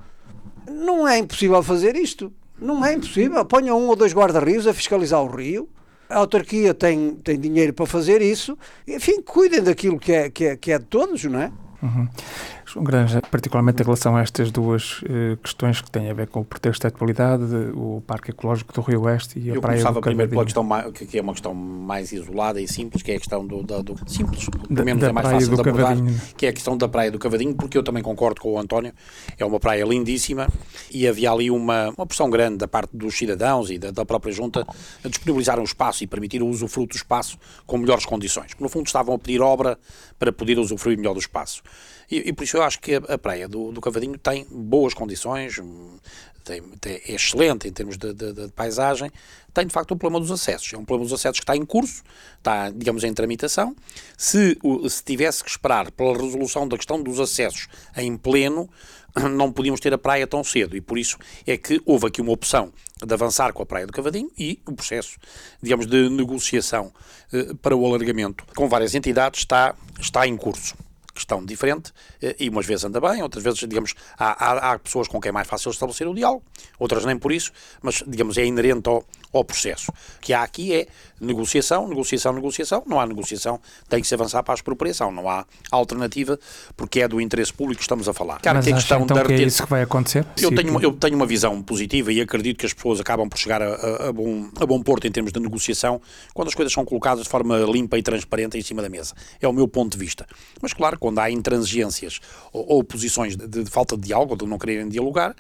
Não é impossível fazer isto, não é impossível. Ponham um ou dois guarda-rios a fiscalizar o rio, a autarquia tem, tem dinheiro para fazer isso, enfim, cuidem daquilo que é, que é, que é de todos, não é? Uhum. João Granja, particularmente em relação a estas duas uh, questões que têm a ver com o pretexto da atualidade, o Parque Ecológico do Rio Oeste e a Eu Praia do começava primeiro pela Cavadinho. questão mais, que é uma questão mais isolada e simples, que é a questão do, da, do simples, Da- pelo menos da é mais Praia fácil do de abordar, Cavadinho. que é a questão da Praia do Cavadinho, porque eu também concordo com o António, é uma praia lindíssima e havia ali uma, uma pressão grande da parte dos cidadãos e da, da própria junta a disponibilizar um espaço e permitir o usufruto do espaço com melhores condições, que no fundo estavam a pedir obra para poder usufruir melhor do espaço. E, e por isso eu acho que a, a praia do, do Cavadinho tem boas condições, tem, tem, é excelente em termos de, de, de paisagem, tem de facto o problema dos acessos. É um problema dos acessos que está em curso, está, digamos, em tramitação. Se, o, se tivesse que esperar pela resolução da questão dos acessos em pleno, não podíamos ter a praia tão cedo e por isso é que houve aqui uma opção de avançar com a Praia do Cavadinho e o processo, digamos, de negociação eh, para o alargamento com várias entidades está, está em curso. Questão diferente, e umas vezes anda bem, outras vezes, digamos, há, há, há pessoas com quem é mais fácil estabelecer o diálogo, outras nem por isso, mas, digamos, é inerente ao, ao processo. O que há aqui é negociação, negociação, negociação, não há negociação, tem que se avançar para a expropriação, não há alternativa, porque é do interesse público que estamos a falar. Mas que a acha questão então da que é retenção- isso que vai acontecer? eu Sim. tenho, uma, eu tenho uma visão positiva e acredito que as pessoas acabam por chegar a, a, a, bom, a bom porto em termos de negociação quando as coisas são colocadas de forma limpa e transparente em cima da mesa. É o meu ponto de vista. Mas claro, quando há intransigências ou, ou posições de, de falta de diálogo, ou de não quererem dialogar,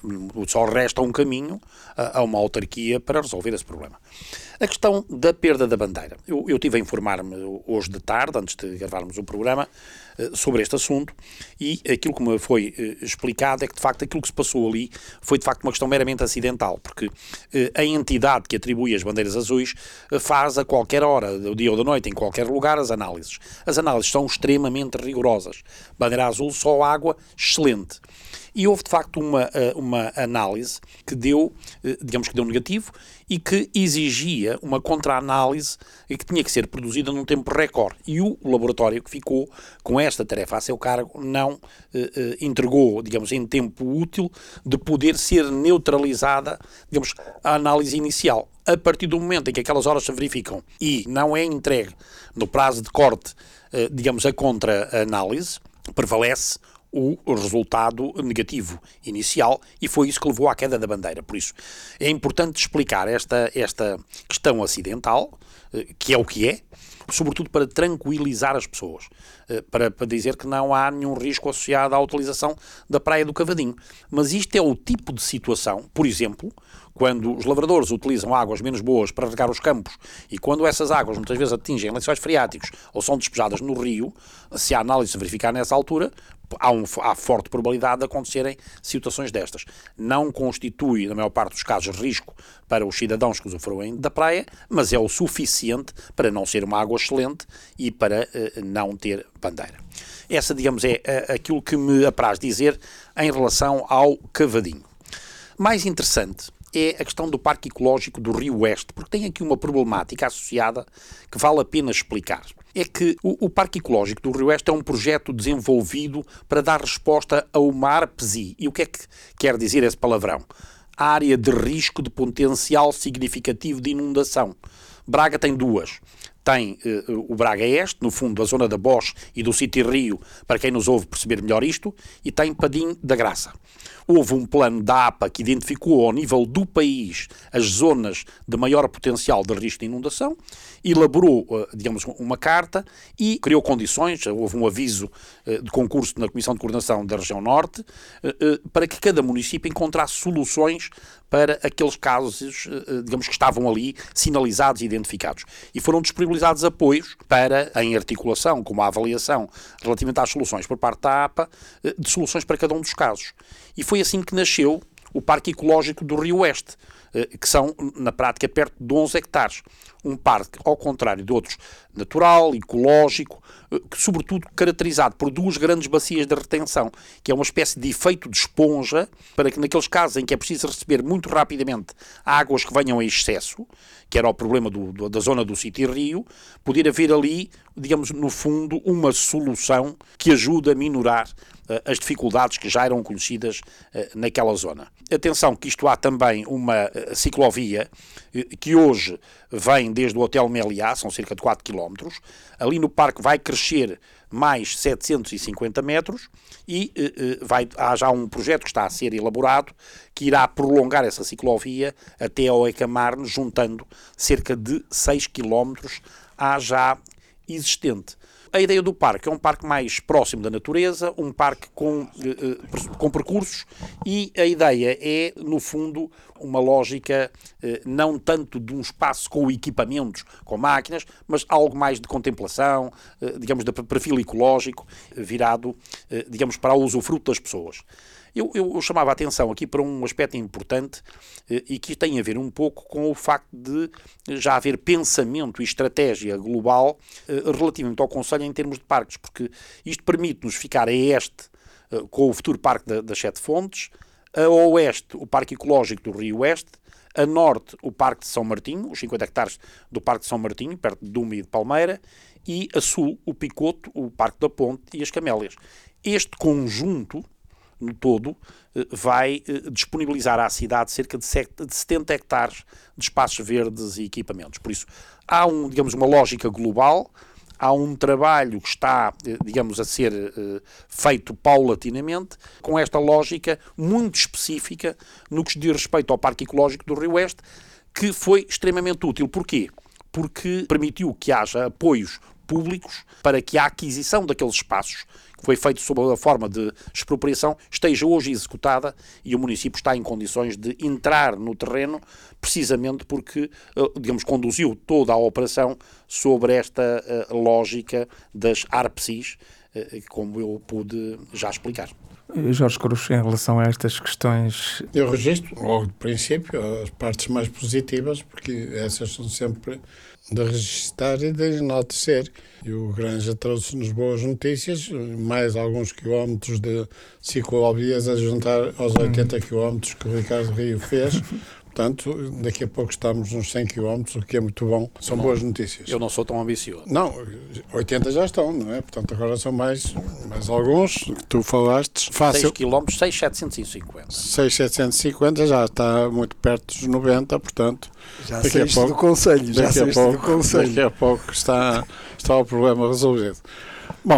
só resta um caminho a, a uma autarquia para resolver esse problema. A questão da perda da bandeira. Eu, eu estive a informar-me hoje de tarde, antes de gravarmos o programa, sobre este assunto e aquilo que me foi eh, explicado é que de facto aquilo que se passou ali foi de facto uma questão meramente acidental, porque eh, a entidade que atribui as bandeiras azuis eh, faz a qualquer hora, do dia ou da noite, em qualquer lugar, as análises. As análises são extremamente rigorosas. Bandeira azul, só água, excelente. E houve de facto uma, uma análise que deu, digamos que deu negativo, e que exigia uma contra-análise e que tinha que ser produzida num tempo recorde. E o laboratório que ficou com esta tarefa a seu cargo não eh, eh, entregou, digamos, em tempo útil de poder ser neutralizada, digamos, a análise inicial. A partir do momento em que aquelas horas se verificam e não é entregue no prazo de corte, eh, digamos, a contra-análise, prevalece o resultado negativo inicial, e foi isso que levou à queda da bandeira. Por isso, é importante explicar esta, esta questão acidental, que é o que é, sobretudo para tranquilizar as pessoas, para, para dizer que não há nenhum risco associado à utilização da Praia do Cavadinho. Mas isto é o tipo de situação, por exemplo, quando os lavradores utilizam águas menos boas para regar os campos e quando essas águas muitas vezes atingem lençóis freáticos ou são despejadas no rio, se a análise se verificar nessa altura, há, um, há forte probabilidade de acontecerem situações destas. Não constitui, na maior parte dos casos, risco para os cidadãos que usufruem da praia, mas é o suficiente para não ser uma água excelente e para uh, não ter bandeira. Essa, digamos, é uh, aquilo que me apraz dizer em relação ao Cavadinho. Mais interessante é a questão do Parque Ecológico do Rio Oeste, porque tem aqui uma problemática associada que vale a pena explicar. É que o, o Parque Ecológico do Rio Oeste é um projeto desenvolvido para dar resposta a uma A R P S I. E o que é que quer dizer esse palavrão? Área de risco de potencial significativo de inundação. Braga tem duas. Tem uh, o Braga Este, no fundo, a zona da Bosch e do City Rio, para quem nos ouve perceber melhor isto, e tem Padim da Graça. Houve um plano da A P A que identificou ao nível do país as zonas de maior potencial de risco de inundação, elaborou, digamos, uma carta e criou condições, houve um aviso de concurso na Comissão de Coordenação da Região Norte, para que cada município encontrasse soluções para aqueles casos, digamos, que estavam ali sinalizados e identificados. E foram disponibilizados apoios para, em articulação, como a avaliação relativamente às soluções por parte da A P A, de soluções para cada um dos casos. E foi assim que nasceu o Parque Ecológico do Rio Oeste, que são, na prática, perto de onze hectares. Um parque, ao contrário de outros, natural, ecológico, que, sobretudo caracterizado por duas grandes bacias de retenção, que é uma espécie de efeito de esponja, para que naqueles casos em que é preciso receber muito rapidamente águas que venham em excesso, que era o problema do, do, da zona do City Rio, poder haver ali, digamos, no fundo, uma solução que ajude a minorar uh, as dificuldades que já eram conhecidas uh, naquela zona. Atenção que isto há também uma uh, ciclovia uh, que hoje vem desde o Hotel Meliá, são cerca de quatro quilómetros, ali no parque vai crescer mais setecentos e cinquenta metros e uh, uh, vai, há já um projeto que está a ser elaborado que irá prolongar essa ciclovia até ao Ecamarne, juntando cerca de seis quilómetros à já existente. A ideia do parque é um parque mais próximo da natureza, um parque com, uh, com percursos, e a ideia é, no fundo, uma lógica uh, não tanto de um espaço com equipamentos, com máquinas, mas algo mais de contemplação, uh, digamos, de perfil ecológico, uh, virado, uh, digamos, para o usufruto das pessoas. Eu, eu, eu chamava a atenção aqui para um aspecto importante eh, e que tem a ver um pouco com o facto de já haver pensamento e estratégia global eh, relativamente ao Conselho em termos de parques, porque isto permite-nos ficar a este eh, com o futuro Parque da, das Sete Fontes, a oeste o Parque Ecológico do Rio Oeste, a norte o Parque de São Martinho, os cinquenta hectares do Parque de São Martinho, perto de Duma e de Palmeira, e a sul o Picoto, o Parque da Ponte e as Camélias. Este conjunto no todo, vai disponibilizar à cidade cerca de setenta hectares de espaços verdes e equipamentos. Por isso, há, um, digamos, uma lógica global, há um trabalho que está, digamos, a ser feito paulatinamente, com esta lógica muito específica no que diz respeito ao Parque Ecológico do Rio Oeste, que foi extremamente útil. Porquê? Porque permitiu que haja apoios públicos para que a aquisição daqueles espaços, que foi feito sob a forma de expropriação, esteja hoje executada e o município está em condições de entrar no terreno, precisamente porque, digamos, conduziu toda a operação sobre esta uh, lógica das A R P S Is, uh, como eu pude já explicar. Jorge Cruz, em relação a estas questões... Eu registro, logo de princípio, as partes mais positivas, porque essas são sempre de registrar e de enaltecer. E o Granja trouxe-nos boas notícias, mais alguns quilómetros de ciclovias a juntar aos oitenta quilómetros que o Ricardo Rio fez. Portanto, daqui a pouco estamos nos cem quilómetros, o que é muito bom. São não, boas notícias. Eu não sou tão ambicioso. Não, oitenta já estão, não é? Portanto, agora são mais, mais alguns que tu falaste. Fácil. seis quilómetros, seis mil setecentos e cinquenta. seis mil setecentos e cinquenta já está muito perto dos noventa, portanto... Já saíste pouco, do Conselho, já saíste do Conselho. Daqui a pouco está, está o problema resolvido. Bom,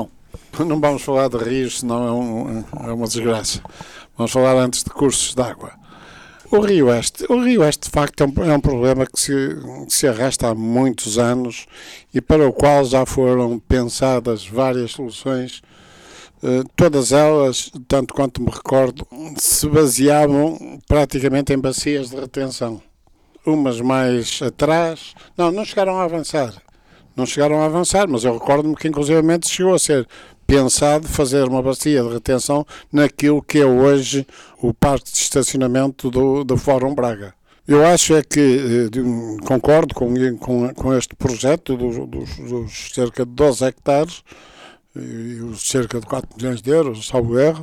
não vamos falar de rios, senão é, um, é uma desgraça. Vamos falar antes de cursos de água. O Rio Este, o Rio Este de facto é um, é um problema que se, que se arrasta há muitos anos e para o qual já foram pensadas várias soluções. Uh, todas elas, tanto quanto me recordo, se baseavam praticamente em bacias de retenção. Umas mais atrás, não, não chegaram a avançar. Não chegaram a avançar, mas eu recordo-me que inclusivamente chegou a ser pensado fazer uma bacia de retenção naquilo que é hoje o parque de estacionamento do, do Fórum Braga. Eu acho é que, eh, concordo com, com, com este projeto dos, dos, dos cerca de doze hectares, e os cerca de quatro milhões de euros, salvo erro,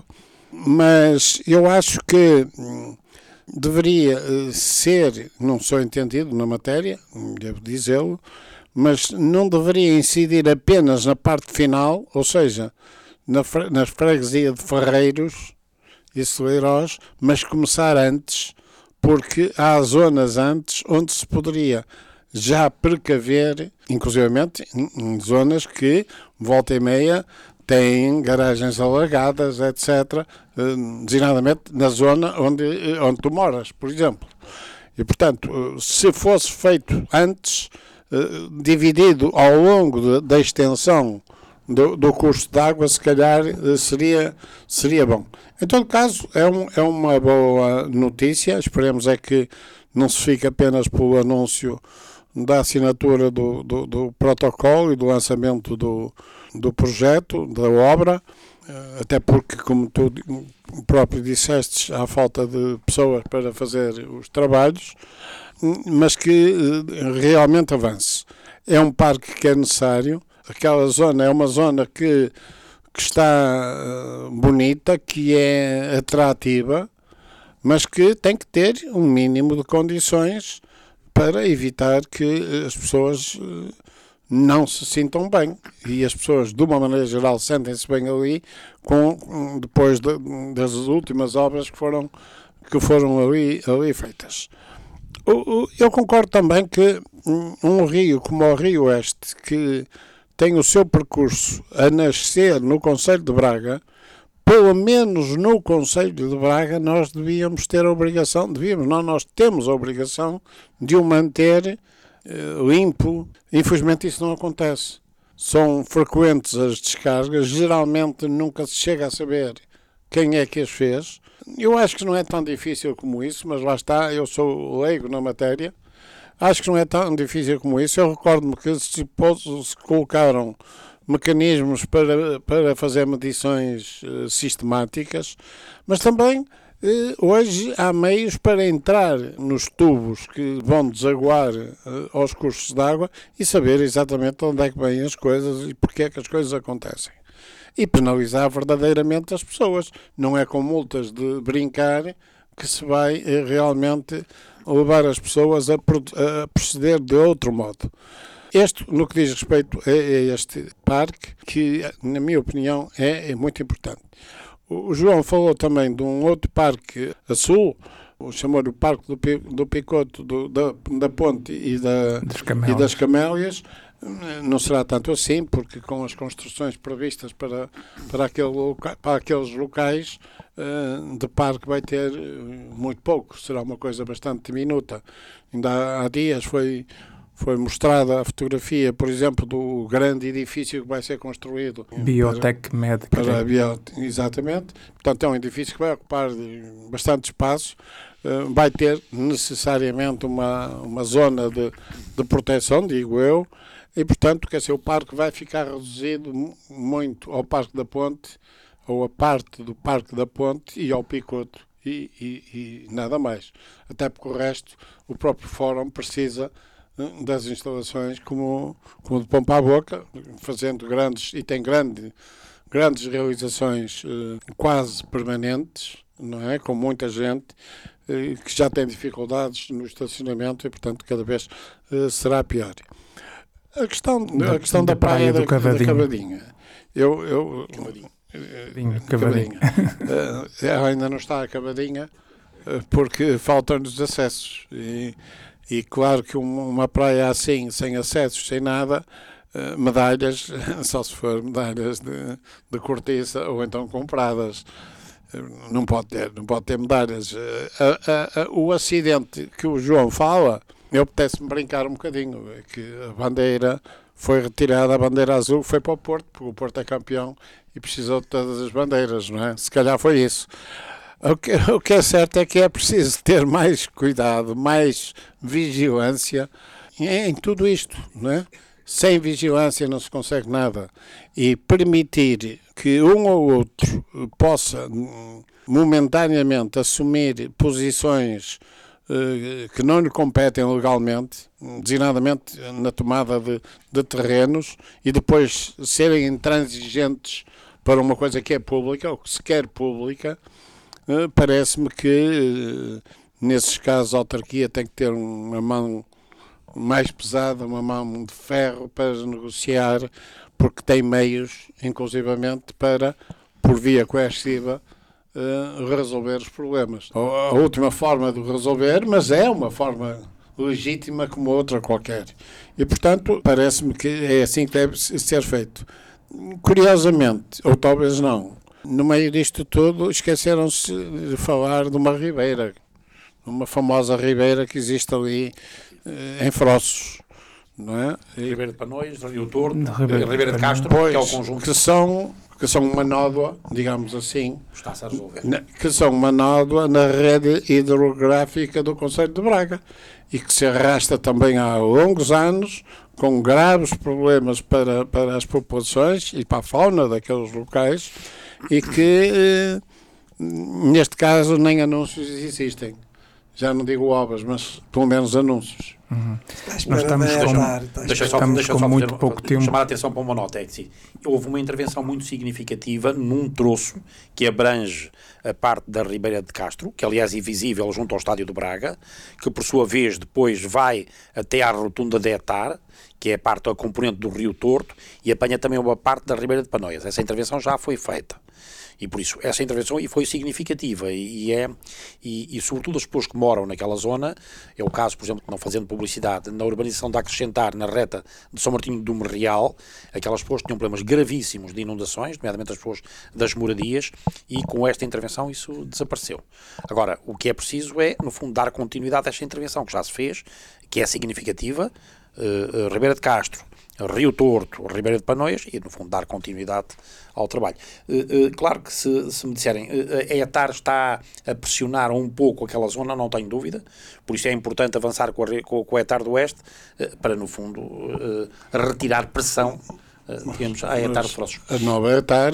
mas eu acho que hum, deveria ser, não sou entendido na matéria, devo dizê-lo, mas não deveria incidir apenas na parte final, ou seja, na, na freguesia de Ferreiros e Soleiros, mas começar antes, porque há zonas antes onde se poderia já precaver, inclusivamente em zonas que, volta e meia, têm garagens alagadas, etcétera, designadamente na zona onde, onde tu moras, por exemplo. E, portanto, se fosse feito antes, dividido ao longo de, da extensão do, do curso de água, se calhar seria, seria bom. Em todo caso, é, um, é uma boa notícia, esperemos é que não se fique apenas pelo anúncio da assinatura do, do, do protocolo e do lançamento do, do projeto, da obra, até porque, como tu próprio disseste, há falta de pessoas para fazer os trabalhos, mas que realmente avance. É um parque que é necessário, aquela zona é uma zona que, que está bonita, que é atrativa, mas que tem que ter um mínimo de condições para evitar que as pessoas não se sintam bem. E as pessoas, de uma maneira geral, sentem-se bem ali, com, depois de, das últimas obras que foram, que foram ali, ali feitas. Eu concordo também que um rio como o Rio Este, que tem o seu percurso a nascer no concelho de Braga, pelo menos no concelho de Braga, nós devíamos ter a obrigação, devíamos, não, nós temos a obrigação de o manter uh, limpo. Infelizmente isso não acontece. São frequentes as descargas, geralmente nunca se chega a saber quem é que as fez. Eu acho que não é tão difícil como isso, mas lá está, eu sou leigo na matéria. Acho que não é tão difícil como isso. Eu recordo-me que se, se colocaram mecanismos para, para fazer medições uh, sistemáticas, mas também uh, hoje há meios para entrar nos tubos que vão desaguar uh, aos cursos de água e saber exatamente onde é que vêm as coisas e porque é que as coisas acontecem. E penalizar verdadeiramente as pessoas. Não é com multas de brincar que se vai uh, realmente levar as pessoas a, a proceder de outro modo. Este, no que diz respeito a, a este parque, que, na minha opinião, é, é muito importante. O, o João falou também de um outro parque a sul, o chamado Parque do, do Picoto, do, da, da Ponte e, da, e das Camélias. Não será tanto assim, porque com as construções previstas para, para, aquele loca, para aqueles locais uh, de parque vai ter muito pouco, será uma coisa bastante diminuta. Ainda há, há dias foi... Foi mostrada a fotografia, por exemplo, do grande edifício que vai ser construído. Biotech Médica. Para a bio, exatamente. Portanto, é um edifício que vai ocupar bastante espaço. Uh, vai ter necessariamente uma, uma zona de, de proteção, digo eu. E, portanto, quer dizer, o parque vai ficar reduzido muito ao Parque da Ponte, ou a parte do Parque da Ponte e ao Picoto. E, e, e nada mais. Até porque o resto, o próprio fórum precisa das instalações como, como de pompa à boca, fazendo grandes, e tem grande, grandes realizações eh, quase permanentes, não é? Com muita gente eh, que já tem dificuldades no estacionamento e, portanto, cada vez eh, será pior. A questão, da, a questão da, da praia, praia do da, Cavadinho. da Cavadinha. Eu, eu, Cavadinho. Cavadinha. Cavadinha. uh, ainda não está a Cavadinha uh, porque faltam-nos acessos. E, E claro que uma praia assim, sem acessos, sem nada, uh, medalhas, só se for medalhas de, de cortiça ou então compradas. Uh, não pode ter, não pode ter medalhas. Uh, uh, uh, uh, o acidente que o João fala, eu apetece-me brincar um bocadinho, é que a bandeira foi retirada, a bandeira azul foi para o Porto, porque o Porto é campeão e precisou de todas as bandeiras, não é? Se calhar foi isso. O que, o que é certo é que é preciso ter mais cuidado, mais vigilância em, em tudo isto, não é? Sem vigilância não se consegue nada. E permitir que um ou outro possa momentaneamente assumir posições que não lhe competem legalmente, designadamente na tomada de, de terrenos, e depois serem intransigentes para uma coisa que é pública, ou que se quer pública, parece-me que nesses casos a autarquia tem que ter uma mão mais pesada, uma mão de ferro para negociar, porque tem meios, inclusivamente, para, por via coerciva, Uh, resolver os problemas. A última forma de resolver, mas é uma forma legítima como outra qualquer. E, portanto, parece-me que é assim que deve ser feito. Curiosamente, ou talvez não, no meio disto tudo, esqueceram-se de falar de uma ribeira, uma famosa ribeira que existe ali uh, em Frossos. Não é? E, Ribeira de Panões, Rio Torto, Ribeira, Ribeira de Castro, pois, que é o conjunto. Que são, que são uma nódoa, digamos assim, está-se a resolver. Que são uma nódoa na rede hidrográfica do Concelho de Braga e que se arrasta também há longos anos, com graves problemas para, para as populações e para a fauna daqueles locais, e que, neste caso, nem anúncios existem. Já não digo obras, mas pelo menos anúncios. Uhum. Nós estamos com, tarde, deixa só, estamos deixa com só muito fazer, pouco tempo. Chamar a atenção para uma nota, é que houve uma intervenção muito significativa num troço que abrange a parte da Ribeira de Castro, que aliás é visível junto ao Estádio do Braga, que por sua vez depois vai até à rotunda de Etar, que é a parte, a componente do Rio Torto, e apanha também uma parte da Ribeira de Panões. Essa intervenção já foi feita. E por isso, essa intervenção e foi significativa e, e é, e, e sobretudo as pessoas que moram naquela zona, é o caso, por exemplo, não fazendo publicidade, na urbanização de Acrescentar, na reta de São Martinho do Merreal, aquelas pessoas tinham problemas gravíssimos de inundações, nomeadamente as pessoas das moradias, e com esta intervenção isso desapareceu. Agora, o que é preciso é, no fundo, dar continuidade a esta intervenção que já se fez, que é significativa, uh, uh, Ribeira de Castro, Rio Torto, Ribeira de Panões, e no fundo dar continuidade ao trabalho. Uh, uh, claro que se, se me disserem uh, a Etar está a pressionar um pouco aquela zona, não tenho dúvida, por isso é importante avançar com a, com, com a Etar do Oeste uh, para no fundo uh, retirar pressão uh, digamos, à Etar de Frossos. A nova Etar,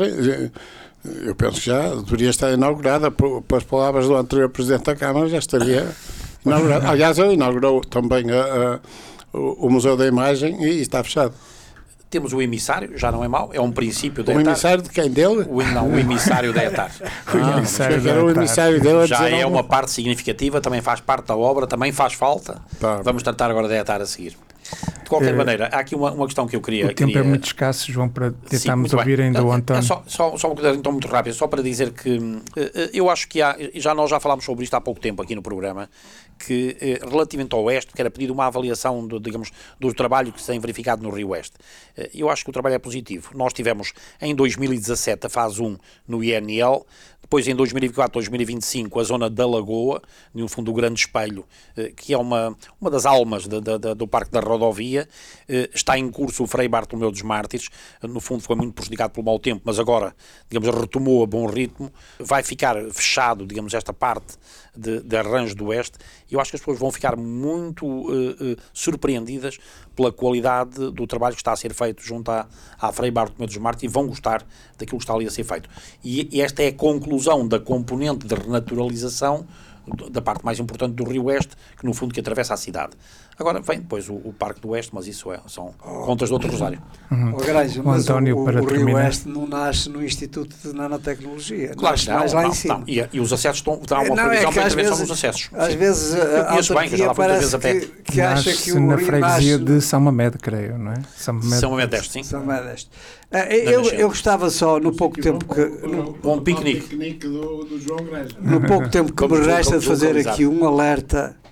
eu penso que já deveria estar inaugurada, por, por as palavras do anterior Presidente da Câmara, já estaria inaugurada. Aliás, ele inaugurou também a, a o Museu da Imagem e está fechado. Temos o emissário, já não é mau, é um princípio da Etar. O emissário de quem? Dele? O, não, o emissário da Etar. O emissário da o emissário dele já é uma parte significativa, também faz parte da obra, também faz falta. Tá. Vamos tratar agora da Etar a seguir. De qualquer é, maneira, há aqui uma, uma questão que eu queria... O tempo queria... é muito escasso, João, para tentarmos ouvir ainda o António. É só, só, só uma coisa então muito rápida, só para dizer que uh, eu acho que há, já nós já falámos sobre isto há pouco tempo aqui no programa, que uh, relativamente ao Oeste, que era pedido uma avaliação do, digamos, do trabalho que se tem verificado no Rio Oeste. Uh, eu acho que o trabalho é positivo. Nós tivemos em dois mil e dezassete a fase um no I N L, depois em dois mil e vinte e quatro, dois mil e vinte e cinco a zona da Lagoa, no fundo o Grande Espelho, que é uma, uma das almas de, de, de, do Parque da Rodovia. Está em curso o Frei Bartolomeu dos Mártires, no fundo foi muito prejudicado pelo mau tempo, mas agora, digamos, retomou a bom ritmo. Vai ficar fechado, digamos, esta parte de, de arranjo do Oeste, e eu acho que as pessoas vão ficar muito uh, uh, surpreendidas pela qualidade do trabalho que está a ser feito junto à, à Frei Bartolomeu dos Mártires, e vão gostar daquilo que está ali a ser feito. E, e esta é a conclusão da componente de renaturalização da parte mais importante do Rio Oeste, que no fundo que atravessa a cidade. Agora vem depois o, o Parque do Oeste, mas isso é, são oh. contas do outro Rosário. Uhum. Oh, Granja, mas o, António, o, para o Rio terminar. Oeste não nasce no Instituto de Nanotecnologia. Claro que não, mais lá não, em cima. Não. E, e os acessos estão, estão uma não, previsão é para a intervenção vezes, nos acessos. Às Sim. vezes a autarquia parece que, que acha que o na Rio freguesia nasce... de São Mamed, creio, não é? São Mamed, São Mamed deste, sim. São Mamed deste. Uh, eu, eu gostava só, no pouco tempo que... No, bom piquenique. do, do João Granja. No pouco tempo que me resta de fazer aqui um alerta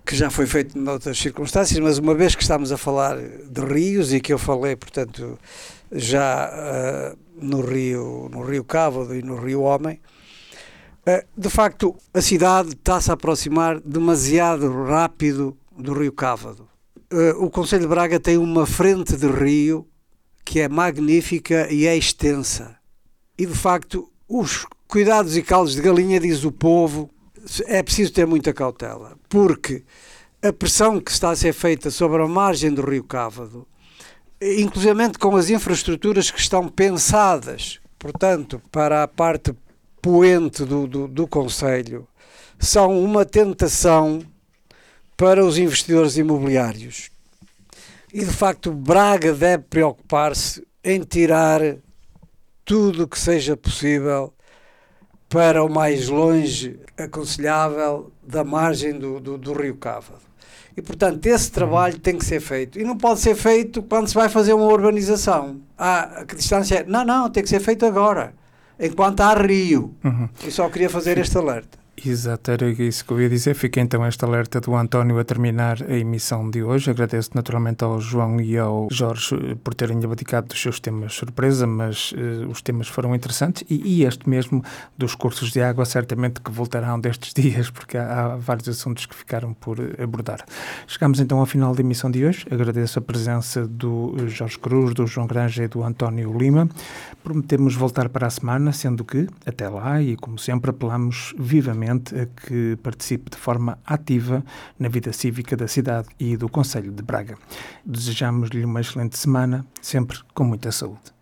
que já foi feito noutras circunstâncias, mas uma vez que estamos a falar de rios e que eu falei, portanto, já uh, no rio, no rio Cávado e no rio Homem, uh, de facto a cidade está-se a aproximar demasiado rápido do rio Cávado. Uh, o Concelho de Braga tem uma frente de rio que é magnífica e é extensa. E de facto, os cuidados e caldos de galinha, diz o povo, é preciso ter muita cautela, porque a pressão que está a ser feita sobre a margem do rio Cávado, inclusivamente com as infraestruturas que estão pensadas, portanto, para a parte poente do, do, do concelho, são uma tentação para os investidores imobiliários. E, de facto, Braga deve preocupar-se em tirar tudo o que seja possível para o mais longe aconselhável da margem do, do, do rio Cávado. E, portanto, esse trabalho tem que ser feito. E não pode ser feito quando se vai fazer uma urbanização. Ah, que distância é? Não, não, tem que ser feito agora, enquanto há rio. Uhum. Eu só queria fazer este alerta. Exato, era isso que eu ia dizer. Fica então este alerta do António a terminar a emissão de hoje. Agradeço naturalmente ao João e ao Jorge por terem abdicado dos seus temas surpresa, mas uh, os temas foram interessantes e, e este mesmo dos cursos de água certamente que voltarão destes dias, porque há, há vários assuntos que ficaram por abordar. Chegamos então ao final da emissão de hoje. Agradeço a presença do Jorge Cruz, do João Granja e do António Lima. Prometemos voltar para a semana, sendo que, até lá, e como sempre, apelamos vivamente a que participe de forma ativa na vida cívica da cidade e do Concelho de Braga. Desejamos-lhe uma excelente semana, sempre com muita saúde.